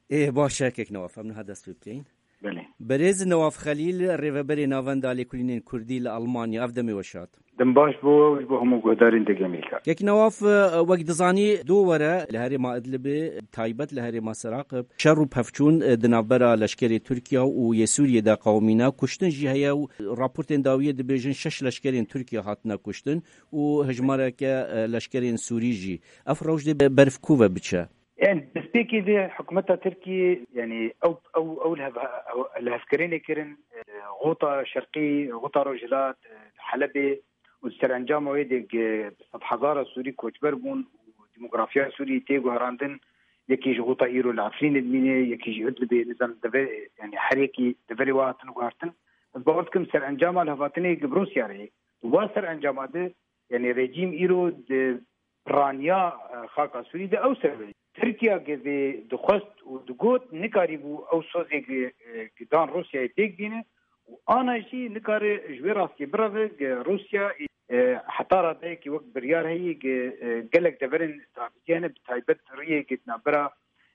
إيه باشاكك نواف من هذا سببتين بله برز نواف خليل ريفبري نافن دالي كلين كردي لألمانيا أفدمي وشات دم باش بو هم قدرين دجميلك كيك نواف وقت زاني دورة لهري ما أدلب تايبت لهري ما سراقب شر بهفشون دنابرا لشكري تركيا ويسوريا دا قومينا كشتن جهيا ورابورتين داوية دبيجن 6 لشكرين تركيا هاتنا كشتن وهجمارك لشكرين سوريجي أفروج دي برفكوفا بتشا يعني بسبيكي دي حكومتها تركي يعني او الهفكرين كرن غوطة شرقي غوطة رجلات حلبي والسرنجام ويدك حضارة سوري كوتشبربون وديموغرافيا سوري تيجو هراندن يكي غوطة ايرو العفرين الميني يكي يدلبي نظام يعني حريكي دفري واتن وغارتن بقولكم سرنجام الهفاتني بروسيا ري وسرنجام هذا يعني ريجيم ايرو برانيا خاكا سوري ده او سري تركيا جذي دخست ودقوت نكاريبو او صوزي جدان روسيا تيجينه وانا شي نكاري جويراسكي برافق روسيا حطارة دايكي وقت بريار هي قالك دفرن استراتيجية بتايبت ريه جتنا برا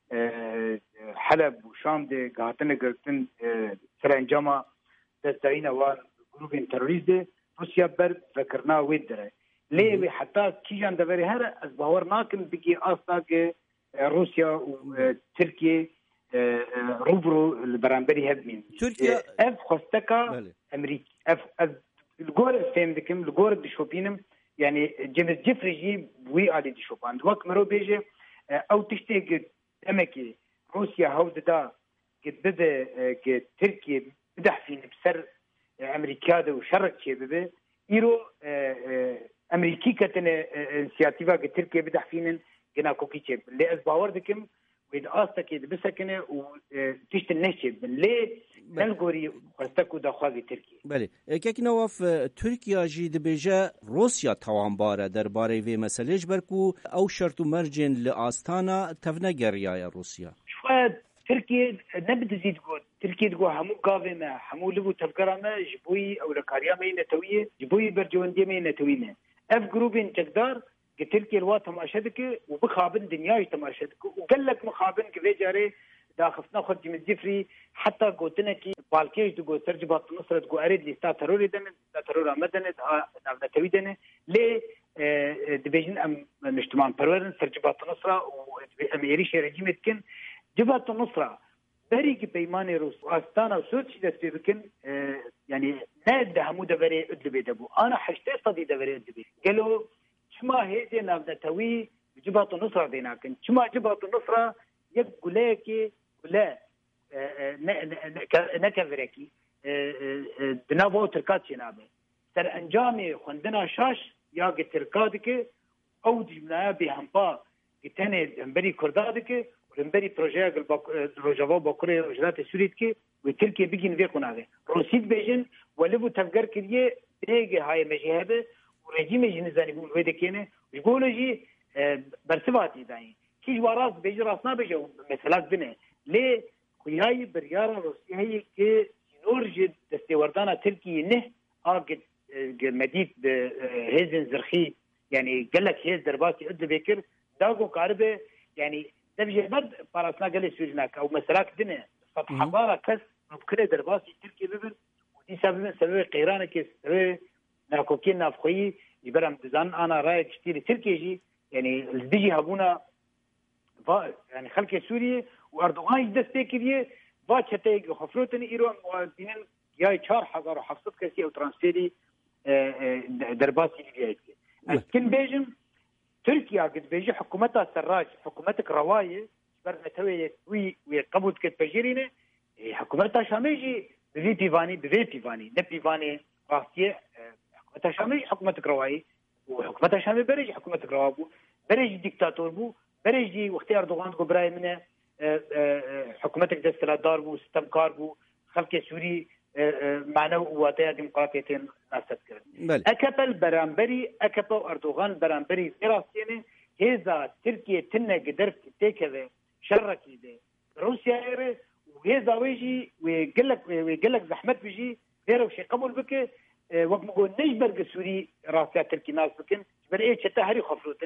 حلب وشام دي قاعدين قلتن سرانجاما دستعينا وان جروبين تروريزي روسيا بر فكرنا ويدره ليه حتى كيجان دفري هذا أصبحورناكم بقي أصلا روسيا وتركيا روبرو البرامبري هبمين تركيا اف خستكا امريكي اف الجور فهمتكم الجور دشوبينم يعني جيمس جيفريجي وي علي دشوبان وقت مرو بيجي او تشتي امكي روسيا هوددا قد بدا تركيا بدح فين بسر امريكا وشرك شي ببه ايرو امريكي كتن انسياتيفا تركيا بدح فين جنا كوكيتشيب اللي أسبوعور دكم وإذا أستكيد بسكنة وتشت النشيب ليه نلقوري خستكو دخوازي تركيا. بله كيك نواف تركيا جيد بيجا روسيا توان بارا در باري في مسألة بركو أو شرط مرجن لآستانا تفنجر يا روسيا. شواد تركيا نبدأ زيد قول تركيا تقول همو قاضي ما همو لبو تفكر ما جبوي أو لكاريا ما ينتويه جبوي برجواندي ما ينتوينه. أف جروبين تقدر تركيا الوات تماشدك وبخابن دنياي تماشدك وقال لك مخابن كذا جاري داخفنا خد جيم الجفري حتى قلتنا كي بالكيش تقول ترجبات نصرة تقول أريد لي تروري دنت ترور مدنت نبنا تويدنا ليه دبيجن أم مجتمع برورن ترجبات نصرة وأميريش رجيم كن جبهة النصرة بريك بيمان روس أستانا وسوتش دستي بكن يعني ناد همودة بري أدلبي دبو أنا حشتي صدي دبري أدلبي قالوا شما هيدي نبدا توي جبهة النصرة ديناكن شما جبهة النصرة يقول لك لا نكفركي دنابو تركات شنابه سر انجامي خندنا شاش يا تركاتك او جبنا بهمبا كتنه امبري كردادك وامبري بروجي روجافو بكره وجلات سوريتك وتركيا بيجين فيكوناده روسيد بيجن ولبو تفكر كديه بيجي هاي مجهبه ورجيم جنزاني بقول ويدا كينه يقولوا جي برسباتي داين كيش وراس بيجي راسنا بيجي مثلاك بنه ليه خياي بريارة روسيا هي كي نورجد دستوردانا تركي نه اقد مديد هيزن زرخي يعني قال لك هيز درباتي قد بكر داغو قاربه يعني تبجي بد باراسنا قال سوجناك او مثلاك دنه سطح حضاره كس بكره درباتي تركي ببر ودي سبب قيرانك سبب ناكوكين نافخي يبرم دزان انا راي كثير تركيجي يعني الديجي هابونا يعني خلق سوريا واردوغان دستيكيه باتشتي خفروتن ايران موازنين جاي 4700 كسي او ترانسفيري درباسي جاي لكن بيجم تركيا قد بيجي حكومتها سراج حكومتك روايه برنتوي وقبض كتبجيرينه حكومتها شاميجي بفيتيفاني نبيفاني راسيه حكومتها شامي حكومتك روايه وحكومتها شامي بريج حكومتك روابو بريج ديكتاتور بو بريج وقت اردوغان كو براي منه حكومتك دستلا دار بو استمكار بو خلق سوري معناه واتيا ديمقراطيتين ناسد كرن اكبل برامبري اكبل اردوغان برامبري راسينه هذا تركيا تنه قدر تكذا شركي ده روسيا وهذا ويجي ويقول لك زحمت بيجي غيره شيء قبول بك وقت نقول نجبر سوري راسيات تركي ناس بكن جبر ايه حتى هري خفروتنا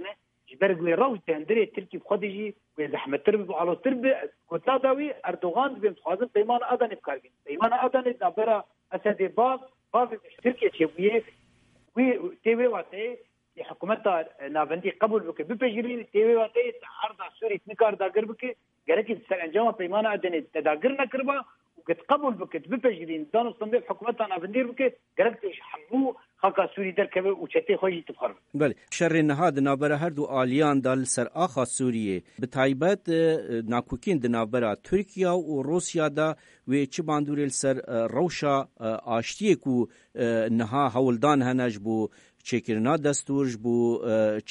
جبر روج تندري تركي بخدجي وزحمة ترب على ترب كتلا داوي أردوغان بمتخاذن بيمان أدن بكاربين بيمان أدن نبرة أسد باغ تركيا تشويه وتيوي واتي حكومتها نافندي قبول بك ببجرين تيوي واتي عرض سوري نكار داغر بك قالك سرانجام بيمان أدن تداغر نكربا وقد قبول بك ببجرين دانو صندوق حكومتها نافندير بك قالك حمو خاكا سوري دركبه وشتي خوجي تبخر بله شر نهاد نابره هر دو آلیان دال سر آخا سوریه بتایبت ناکوکین دنابره ترکیه و روسیا دا و چه باندوریل سر روشا آشتیه کو نها هولدان هنج بو چکرنا دستورج بو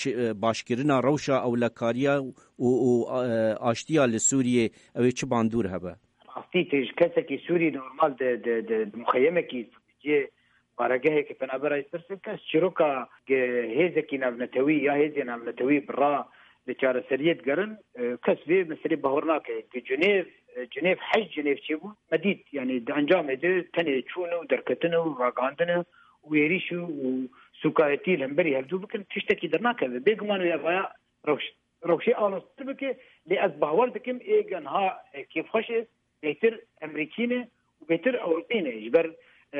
باشکرنا روشا اولکاریا و آشتیا لسوریه او چه باندور هبه عطيتش كسكي سوري نورمال د مخيمه كي جي بارجه كي بنابرا يسترسل شروكا هيزكي نابنتوي يا هيزي نابنتوي برا لچار سريت قرن كسبي مسري بهورناك في جنيف حج جنيف شيبو مديد يعني انجام ده تاني تشونو دركتنو راغاندنو ويريشو وسوكايتي لمبري هبدو بكن تشتكي درناك بيغمان يا بايا روشي آلوس تربكي لأزبهور دكم إيجانها كيف خشي بيتر أمريكيني وبيتر أوروبيني جبر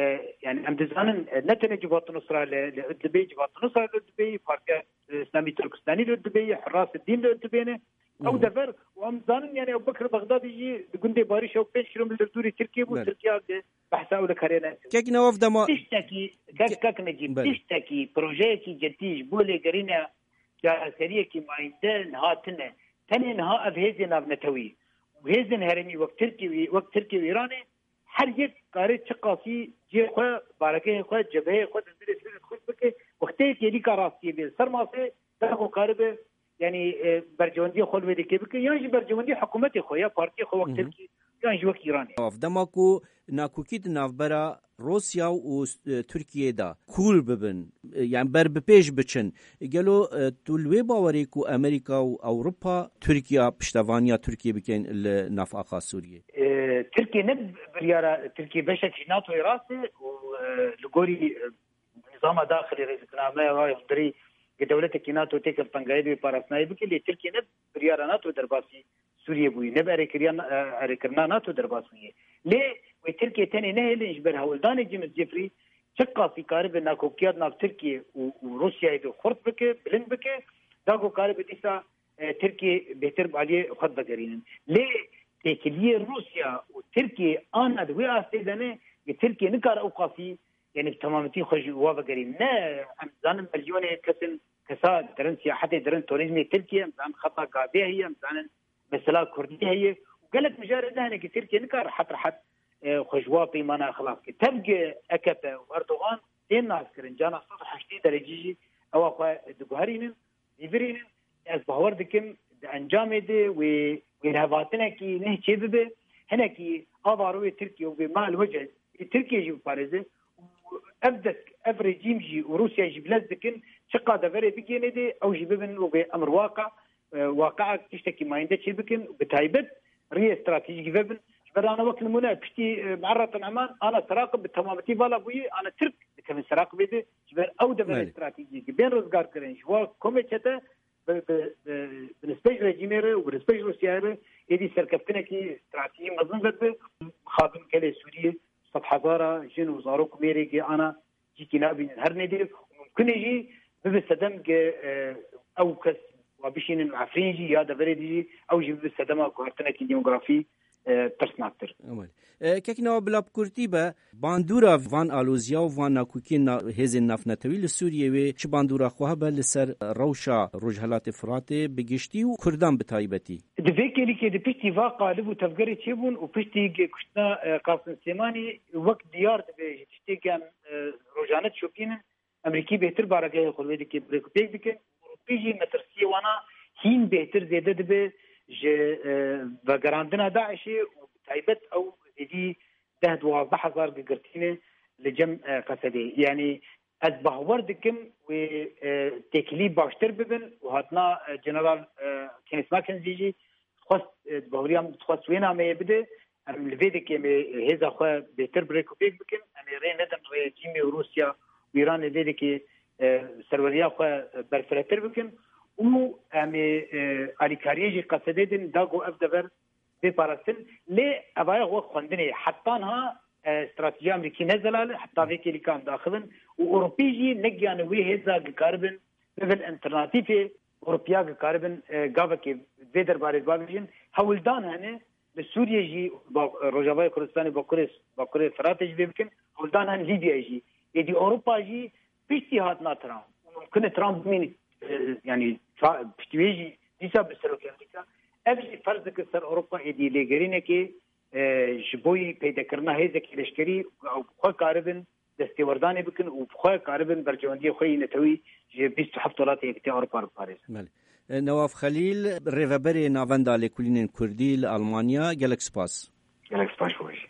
يعني أمدزانن نتني جبهة النصرة لأدلبي جبهة النصرة لأدلبي بارتيا إسلامي تركستاني لأدلبي حراس الدين لأدلبيني أو دفر وأمدزانن يعني أبو بكر بغدادي يجي قندي باريش أو بين شلون بالدوري تركيا وتركيا بحثا ولا كارينا كيك نواف دما تشتكي كاك نجيب تشتكي بروجيكي جديش بولي قرينا جاسرية كي معيدان هاتنا تاني نها أبهزن أبنتوي وهزن هرمي وقت تركي وإيراني هر یک کاری چقاسی جی خو بارکه خو جبهه خو درس خود بکه وقتی که لی کاراستی به سرماسه در خو قارب یعنی برجوندی خود بده که بکه یعنی برجوندی حکومت خو یا پارتی خو وقت ترکی یعنی وقت ایرانی دماکو ناکوکید نافبرا روسیا و ترکیه دا کول ببن يعني بر بپیش بچن گلو تولوی باوری کو امریکا و اوروپا ترکیه پشتوانیا ترکیه بکن ناف آخا سوریه تركيا نب بريارة تركيا بشك ناتو راسي ولغوري نظام داخلي رئيس الكنامة راي دري كدولتك ناتو تيك الطنقايد باراسناي بك اللي تركيا نب بريارة ناتو درباسي سوريا بوي نب اريكرنا ناتو درباسي ليه وتركيا تاني نهل يجبر هولداني جيمس جيفري شقا في قارب ناكوكيات ناف تركيا وروسيا يدو خرط بك بلند بك داكو قارب ديسا تركيا بيترب عليه خط بقرين ليه تكليه روسيا وتركيا أنا دوي أستيدني تركيا نكار أوقافي يعني بتمامتي خج وافقرين نا أمزان مليون كسا درن سياحة درن توريزمي تركيا أمزان خطا قابية هي أمزان مثلا كردية هي وقالت مجرد لهنا تركيا نكار حتى خجوابي مانا خلاص تبقى أكبا وأردوغان دين ناس كرن جانا صوت حشتي درجيجي أو أخوة دقوهرين يفرين أصبحوا دكم أنجام دي وينهباتنا كي نهجي ببه هنا كي أضاروي تركيا وبما الوجه تركيا يجيب بارزة وأبدك أفريجيم جي وروسيا يجيب لازدكن شقا دفري بكين دي أو جيببن وبأمر واقع تشتكي ما يندك بكن بتايبت ريه استراتيجي ببن أنا وقت المنى بشتي معرض عمان أنا تراقب بالتمامتي بالا بوي أنا ترك كمن تراقب بيدي جبر أو دفري استراتيجي بين روزقار كرين جوا كوميتشتا بالنسبه للجمهور وبالنسبه للروسيا يدي سركبتنا كي استراتيجيه مظنه خادم كله سوريا سطح حضاره جن وزاروك ميري انا جي كنابي هر ندير ممكن يجي بستدم او كس وبشين العفرينجي يا دبريدي او جي بستدم كارتنا كي ديموغرافي ترسناتر كيكنا بلا بكورتيبا باندورا فان الوزيا وفان ناكوكين هزن نافنتوي لسوريا و چ باندورا خوها لسر روشا رجهلات فراتي بگشتي و كردان بتايبتي دفيك اللي كي دبشتي واقع لبو تفغري تشيبون وبشتي كشنا قاسم سيماني وقت ديار بشتي كان روجانت شوكين امريكي بهتر بارگه خلوي دي بريكو بيك دي بيجي مترسي وانا هين بهتر زياده دبه بقراندنا داعشي وتعيبت او دي ده 12000 قرتينه لجم قصدي يعني اصبح وردكم وتكليب باشتر ببن وهاتنا جنرال كينيس ماكنزي خاص بهوريام خاص وينا ما يبدا ام لفيدك هذا خو بيتر بريكو بيك بكم ام رين ندم ريجيمي وروسيا وإيران لفيدك سروريا خو برفرتر بكم و الیکاریجی قصده دن داگو افدبر بپارستن لی اوای خو خوندنه حتی ها استراتیجی امریکی نزلال حتی ویکی لیکان داخلن و اوروپیجی نگیان وی هزا گکاربن بفل انترناتیفی اوروپیا گکاربن گاوه که وی درباره باگجین هولدان هنه به سوریه جی با روجاوای کردستان با کره فراتش بکن هولدان هن لیبیا جی ایدی اوروپا جی پیشتی هات ناترام ممکنه ترامپ بمینی يعني بشتويجي ديسا بسروك امريكا افجي فرض که سر اوروپا ایدی لگرینه که جبوی پیدا کرنا هیزه که لشکری او بخواه کاربن دستیوردانی بکن و بخواه کاربن برجواندی خوی نتوی 27 ولات یکتی اوروپا رو پاریز. نواف خلیل ریوبری ناوندا لکولین کردی لالمانیا گلک سپاس. گلک سپاس.